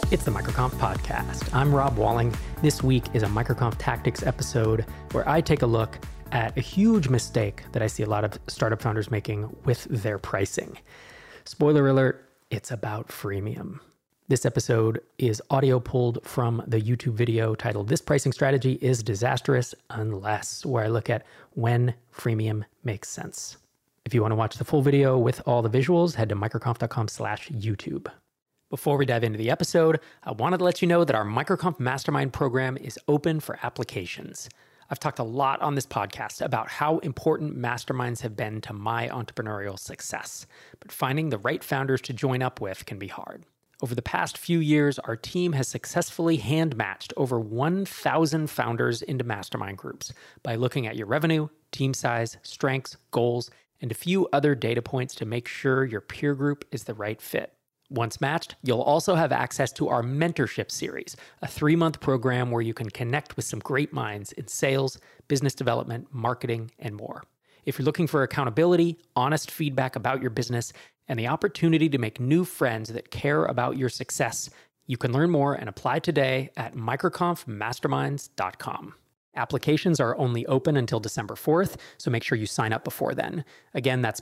It's the MicroConf podcast. I'm Rob Walling. This week is a MicroConf Tactics episode where I take a look at a huge mistake that I see a lot of startup founders making with their pricing. Spoiler alert, it's about freemium. This episode is audio pulled from the YouTube video titled "This Pricing Strategy is Disastrous Unless," where I look at when freemium makes sense. If you want to watch the full video with all the visuals, head to microconf.com/YouTube. Before we dive into the episode, I wanted to let you know that our MicroConf Mastermind program is open for applications. I've talked a lot on this podcast about how important masterminds have been to my entrepreneurial success, but finding the right founders to join up with can be hard. Over the past few years, our team has successfully hand-matched over 1,000 founders into mastermind groups by looking at your revenue, team size, strengths, goals, and a few other data points to make sure your peer group is the right fit. Once matched, you'll also have access to our mentorship series, a 3-month program where you can connect with some great minds in sales, business development, marketing, and more. If you're looking for accountability, honest feedback about your business, and the opportunity to make new friends that care about your success, you can learn more and apply today at microconfmasterminds.com. Applications are only open until December 4th, so make sure you sign up before then. Again, that's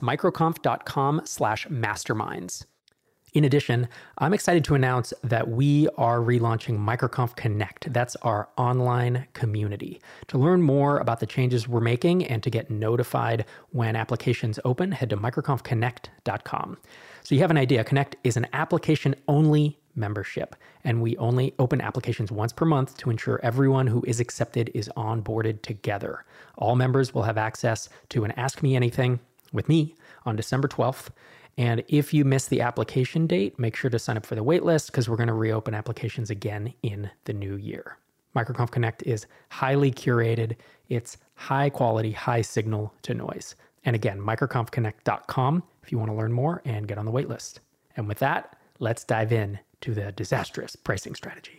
microconf.com/masterminds. In addition, I'm excited to announce that we are relaunching MicroConf Connect. That's our online community. To learn more about the changes we're making and to get notified when applications open, head to microconfconnect.com. So you have an idea. Connect is an application-only membership, and we only open applications once per month to ensure everyone who is accepted is onboarded together. All members will have access to an Ask Me Anything with me on December 12th. And if you miss the application date, make sure to sign up for the waitlist because we're going to reopen applications again in the new year. MicroConf Connect is highly curated. It's high quality, high signal to noise. And again, microconfconnect.com if you want to learn more and get on the waitlist. And with that, let's dive in to the disastrous pricing strategy.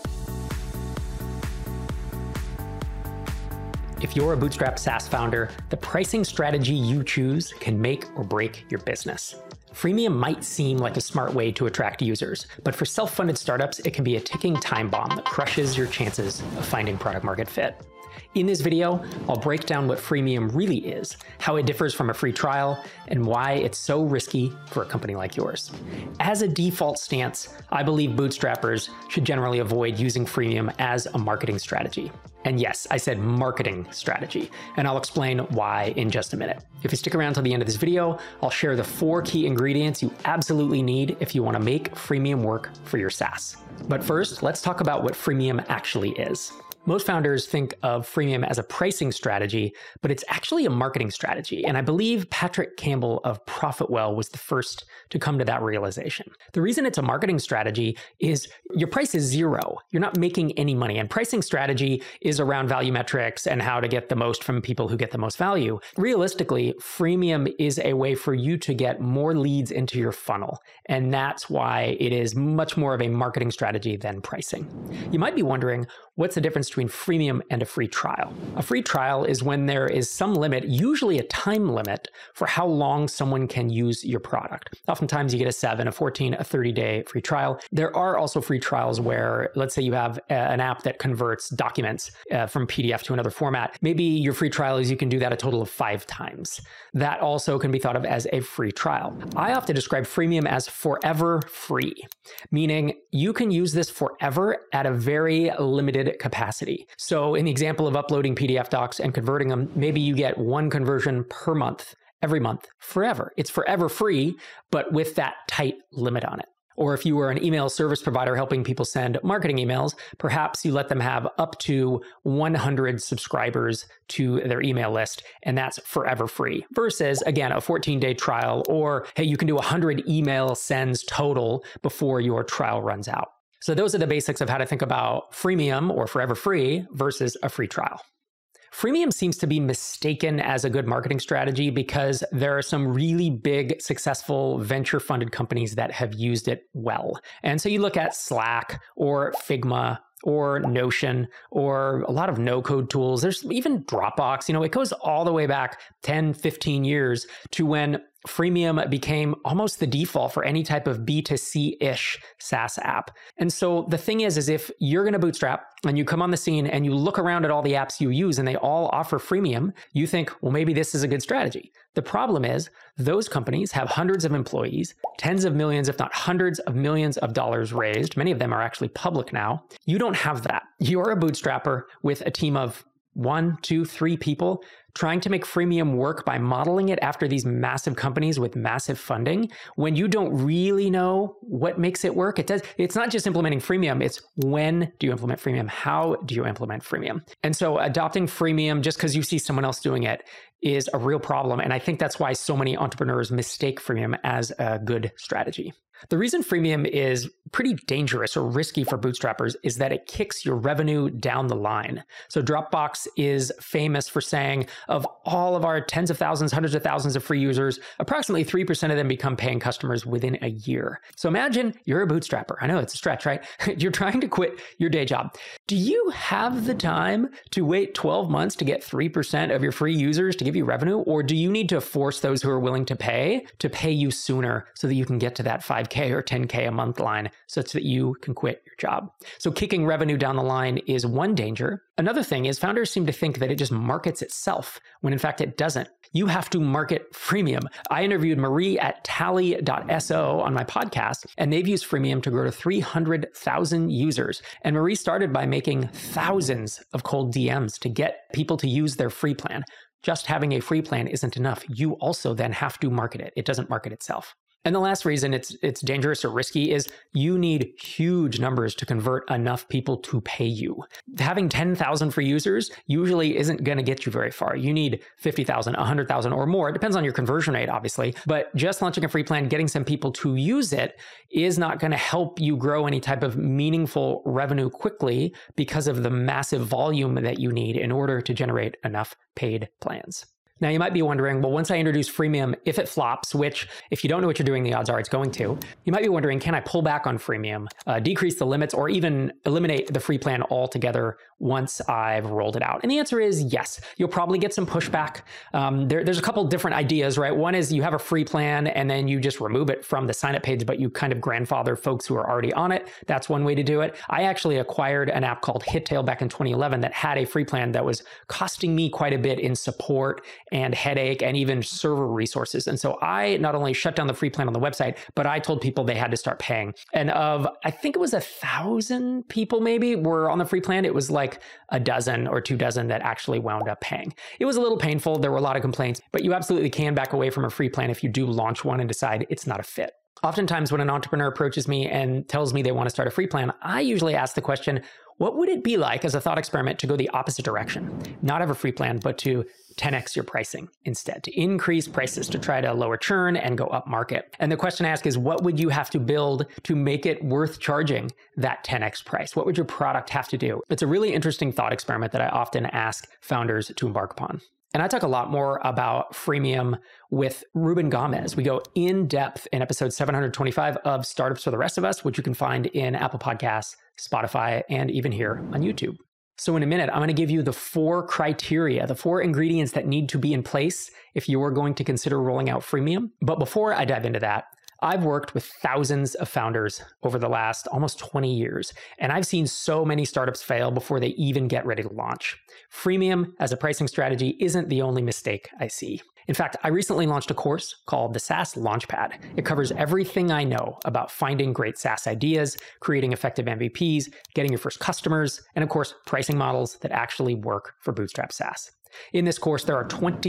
If you're a bootstrap SaaS founder, the pricing strategy you choose can make or break your business. Freemium might seem like a smart way to attract users, but for self-funded startups, it can be a ticking time bomb that crushes your chances of finding product market fit. In this video, I'll break down what freemium really is, how it differs from a free trial, and why it's so risky for a company like yours. As a default stance, I believe bootstrappers should generally avoid using freemium as a marketing strategy. And yes, I said marketing strategy, and I'll explain why in just a minute. If you stick around till the end of this video, I'll share the 4 key ingredients you absolutely need if you want to make freemium work for your SaaS. But first, let's talk about what freemium actually is. Most founders think of freemium as a pricing strategy, but it's actually a marketing strategy. And I believe Patrick Campbell of Profitwell was the first to come to that realization. The reason it's a marketing strategy is your price is zero. You're not making any money. And pricing strategy is around value metrics and how to get the most from people who get the most value. Realistically, freemium is a way for you to get more leads into your funnel. And that's why it is much more of a marketing strategy than pricing. You might be wondering, what's the difference between freemium and a free trial? A free trial is when there is some limit, usually a time limit, for how long someone can use your product. Oftentimes you get a 7, a 14, a 30-day free trial. There are also free trials where, let's say you have an app that converts documents from PDF to another format. Maybe your free trial is you can do that a total of 5 times. That also can be thought of as a free trial. I often describe freemium as forever free, meaning you can use this forever at a very limited capacity. So in the example of uploading PDF docs and converting them, maybe you get 1 conversion per month, every month, forever. It's forever free, but with that tight limit on it. Or if you were an email service provider helping people send marketing emails, perhaps you let them have up to 100 subscribers to their email list, and that's forever free. Versus, again, a 14-day trial, or hey, you can do 100 email sends total before your trial runs out. So those are the basics of how to think about freemium or forever free versus a free trial. Freemium seems to be mistaken as a good marketing strategy because there are some really big, successful venture-funded companies that have used it well. And so you look at Slack or Figma or Notion or a lot of no-code tools. There's even Dropbox. It goes all the way back 10, 15 years to when freemium became almost the default for any type of B2C-ish SaaS app. And so the thing is if you're going to bootstrap and you come on the scene and you look around at all the apps you use and they all offer freemium, you think, well, maybe this is a good strategy. The problem is those companies have hundreds of employees, tens of millions, if not hundreds of millions of dollars raised. Many of them are actually public now. You don't have that. You're a bootstrapper with a team of 1, 2, 3 people trying to make freemium work by modeling it after these massive companies with massive funding when you don't really know what makes it work. It's not just implementing freemium, it's when do you implement freemium? How do you implement freemium? And so adopting freemium just because you see someone else doing it is a real problem. And I think that's why so many entrepreneurs mistake freemium as a good strategy. The reason freemium is pretty dangerous or risky for bootstrappers is that it kicks your revenue down the line. So Dropbox is famous for saying of all of our tens of thousands, hundreds of thousands of free users, approximately 3% of them become paying customers within a year. So imagine you're a bootstrapper. I know it's a stretch, right? You're trying to quit your day job. Do you have the time to wait 12 months to get 3% of your free users to give you revenue? Or do you need to force those who are willing to pay you sooner so that you can get to that 5K or 10K a month line such that you can quit your job? So kicking revenue down the line is one danger. Another thing is founders seem to think that it just markets itself when in fact it doesn't. You have to market freemium. I interviewed Marie at Tally.so on my podcast, and they've used freemium to grow to 300,000 users. And Marie started by making thousands of cold DMs to get people to use their free plan. Just having a free plan isn't enough. You also then have to market it. It doesn't market itself. And the last reason it's dangerous or risky is you need huge numbers to convert enough people to pay you. Having 10,000 free users usually isn't going to get you very far. You need 50,000, 100,000 or more. It depends on your conversion rate, obviously. But just launching a free plan, getting some people to use it is not going to help you grow any type of meaningful revenue quickly because of the massive volume that you need in order to generate enough paid plans. Now, you might be wondering, well, once I introduce freemium, if it flops, which if you don't know what you're doing, the odds are it's going to, you might be wondering, can I pull back on freemium, decrease the limits, or even eliminate the free plan altogether once I've rolled it out? And the answer is yes. You'll probably get some pushback. There's a couple different ideas, right? One is you have a free plan and then you just remove it from the sign-up page, but you kind of grandfather folks who are already on it. That's one way to do it. I actually acquired an app called Hittail back in 2011 that had a free plan that was costing me quite a bit in support and headache and even server resources. And so I not only shut down the free plan on the website, but I told people they had to start paying. And I think it was 1,000 people maybe were on the free plan. It was like a dozen or 2 dozen that actually wound up paying. It was a little painful. There were a lot of complaints, but you absolutely can back away from a free plan if you do launch one and decide it's not a fit. Oftentimes when an entrepreneur approaches me and tells me they want to start a free plan, I usually ask the question, what would it be like as a thought experiment to go the opposite direction? Not have a free plan, but to 10x your pricing instead, to increase prices, to try to lower churn and go up market. And the question I ask is, what would you have to build to make it worth charging that 10x price? What would your product have to do? It's a really interesting thought experiment that I often ask founders to embark upon. And I talk a lot more about freemium with Ruben Gomez. We go in depth in episode 725 of Startups for the Rest of Us, which you can find in Apple Podcasts, Spotify, and even here on YouTube. So in a minute, I'm going to give you the 4 criteria, the 4 ingredients that need to be in place if you are going to consider rolling out freemium. But before I dive into that, I've worked with thousands of founders over the last almost 20 years, and I've seen so many startups fail before they even get ready to launch. Freemium as a pricing strategy isn't the only mistake I see. In fact, I recently launched a course called the SaaS Launchpad. It covers everything I know about finding great SaaS ideas, creating effective MVPs, getting your first customers, and of course, pricing models that actually work for Bootstrap SaaS. In this course, there are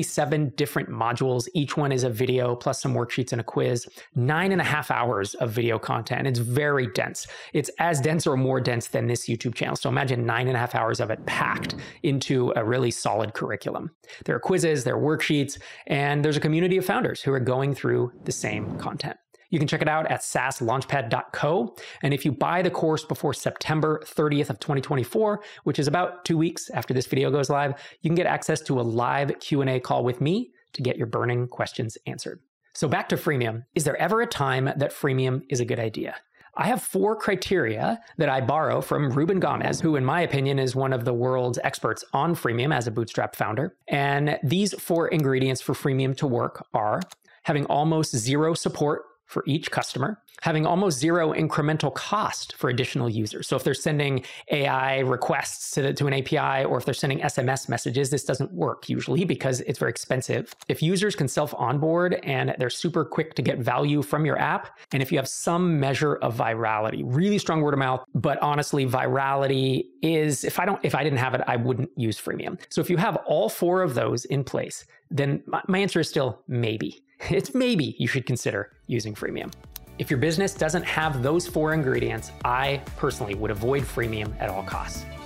27 different modules. Each one is a video plus some worksheets and a quiz, 9.5 hours of video content. It's very dense. It's as dense or more dense than this YouTube channel. So imagine 9.5 hours of it packed into a really solid curriculum. There are quizzes, there are worksheets, and there's a community of founders who are going through the same content. You can check it out at saaslaunchpad.co. And if you buy the course before September 30th of 2024, which is about 2 weeks after this video goes live, you can get access to a live Q&A call with me to get your burning questions answered. So back to freemium. Is there ever a time that freemium is a good idea? I have 4 criteria that I borrow from Ruben Gomez, who in my opinion is one of the world's experts on freemium as a bootstrap founder. And these 4 ingredients for freemium to work are: having almost zero support for each customer, having almost zero incremental cost for additional users. So if they're sending AI requests to an API, or if they're sending SMS messages, this doesn't work usually because it's very expensive. If users can self-onboard and they're super quick to get value from your app, and if you have some measure of virality, really strong word of mouth, but honestly, virality is, if I didn't have it, I wouldn't use freemium. So if you have all 4 of those in place, then my answer is still maybe. It's maybe you should consider using freemium. If your business doesn't have those 4 ingredients, I personally would avoid freemium at all costs.